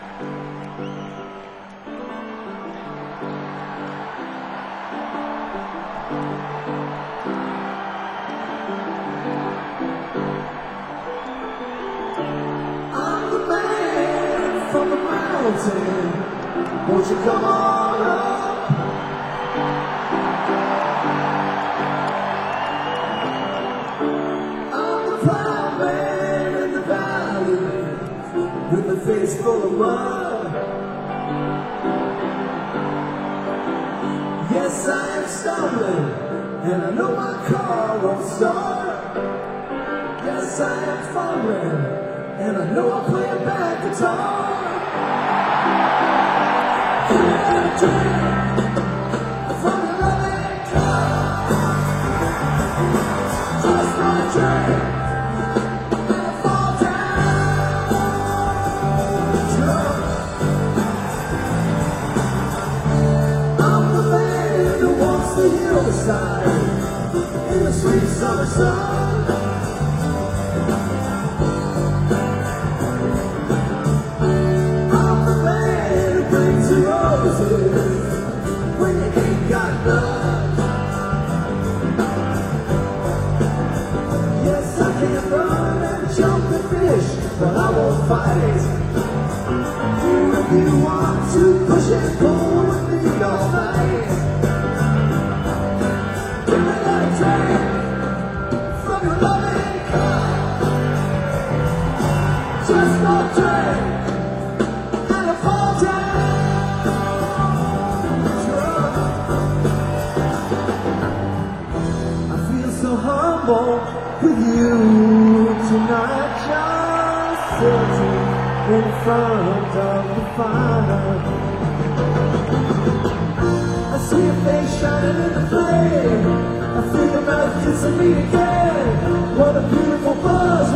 From the mountain, won't you come on up? I'm the proud man in the valley, with a face full of mud. Yes, I am stumbling, and I know my car won't start. Yes, I am fumbling, and I know I'll play a bad guitar. From your loving car, just my drink, and I fall down. I'm the man who walks the hillside in the sweet summer sun. When you ain't got none. Yes, I can run and jump and fish, but I won't fight. If you want to push and pull with me all night, give me that drink from your loving cup. Just a drink and a fall down. With you tonight, just sitting in front of the fire. I see your face shining in the flame. I feel your mouth kissing me again. What a beautiful buzz